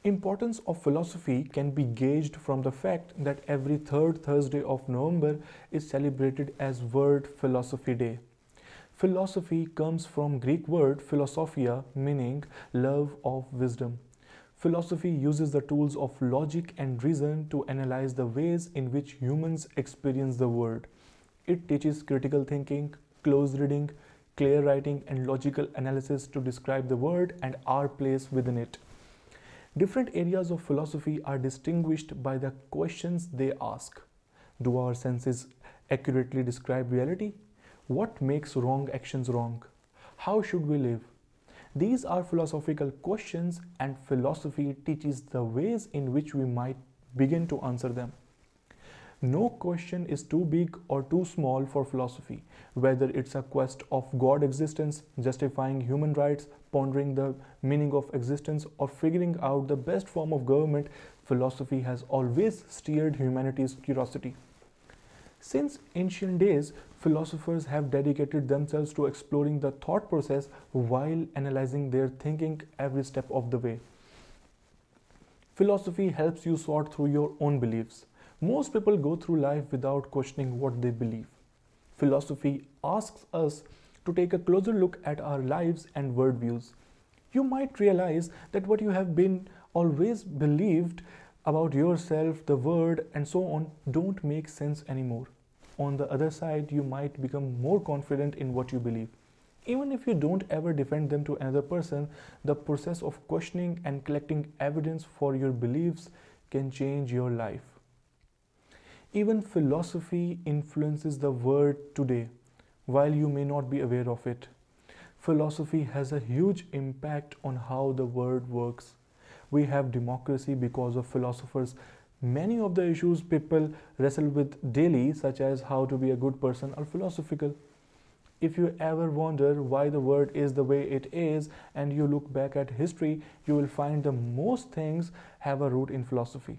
Importance of philosophy can be gauged from the fact that every third Thursday of November is celebrated as World Philosophy Day. Philosophy comes from Greek word philosophia, meaning love of wisdom. Philosophy uses the tools of logic and reason to analyze the ways in which humans experience the world. It teaches critical thinking, close reading, clear writing, and logical analysis to describe the world and our place within it. Different areas of philosophy are distinguished by the questions they ask. Do our senses accurately describe reality? What makes wrong actions wrong? How should we live? These are philosophical questions, and philosophy teaches the ways in which we might begin to answer them. No question is too big or too small for philosophy, whether it's a quest of God existence, justifying human rights, pondering the meaning of existence, or figuring out the best form of government. Philosophy has always steered humanity's curiosity. Since ancient days, philosophers have dedicated themselves to exploring the thought process while analyzing their thinking every step of the way. Philosophy helps you sort through your own beliefs. Most people go through life without questioning what they believe. Philosophy asks us to take a closer look at our lives and worldviews. You might realize that what you have been always believed about yourself, the world, and so on don't make sense anymore. On the other side, you might become more confident in what you believe. Even if you don't ever defend them to another person, the process of questioning and collecting evidence for your beliefs can change your life. Even philosophy influences the world today, while you may not be aware of it. Philosophy has a huge impact on how the world works. We have democracy because of philosophers. Many of the issues people wrestle with daily, such as how to be a good person, are philosophical. If you ever wonder why the world is the way it is and you look back at history, you will find that most things have a root in philosophy.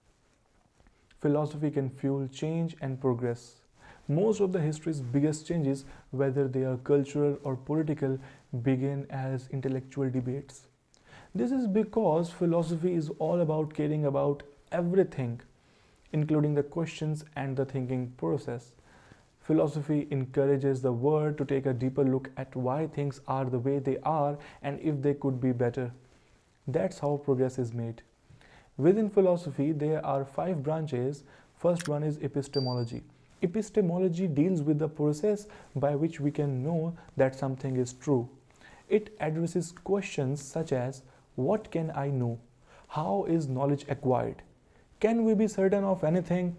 Philosophy can fuel change and progress. Most of the history's biggest changes, whether they are cultural or political, begin as intellectual debates. This is because philosophy is all about caring about everything, including the questions and the thinking process. Philosophy encourages the world to take a deeper look at why things are the way they are and if they could be better. That's how progress is made. Within philosophy, there are 5 branches. First one is epistemology. Epistemology deals with the process by which we can know that something is true. It addresses questions such as, what can I know? How is knowledge acquired? Can we be certain of anything?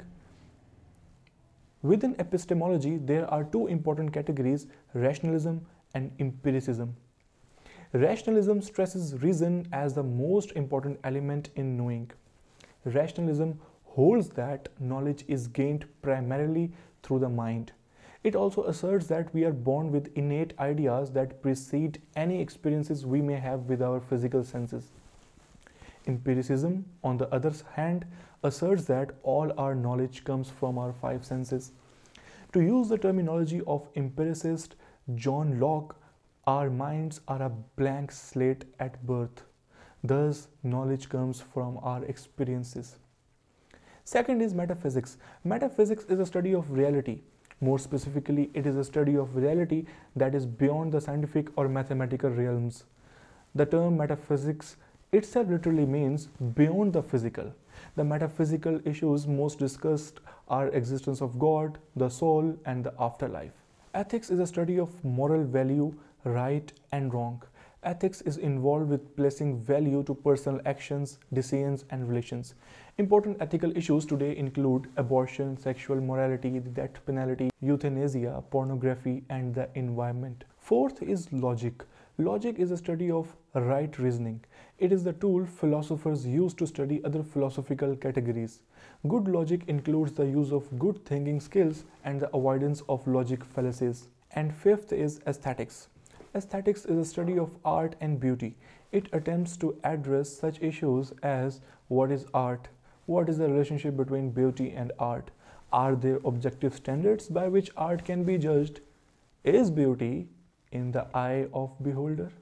Within epistemology, there are 2 important categories, rationalism and empiricism. Rationalism stresses reason as the most important element in knowing. Rationalism holds that knowledge is gained primarily through the mind. It also asserts that we are born with innate ideas that precede any experiences we may have with our physical senses. Empiricism, on the other hand, asserts that all our knowledge comes from our 5 senses. To use the terminology of empiricist John Locke, our minds are a blank slate at birth. Thus, knowledge comes from our experiences. Second is metaphysics. Metaphysics is a study of reality. More specifically, it is a study of reality that is beyond the scientific or mathematical realms. The term metaphysics itself literally means beyond the physical. The metaphysical issues most discussed are existence of God, the soul, and the afterlife. Ethics is a study of moral value, right and wrong. Ethics is involved with placing value to personal actions, decisions, and relations. Important ethical issues today include abortion, sexual morality, the death penalty, euthanasia, pornography, and the environment. Fourth is logic. Logic is a study of right reasoning. It is the tool philosophers use to study other philosophical categories. Good logic includes the use of good thinking skills and the avoidance of logic fallacies. And fifth is aesthetics. Aesthetics is a study of art and beauty. It attempts to address such issues as what is art? What is the relationship between beauty and art? Are there objective standards by which art can be judged? Is beauty in the eye of beholder?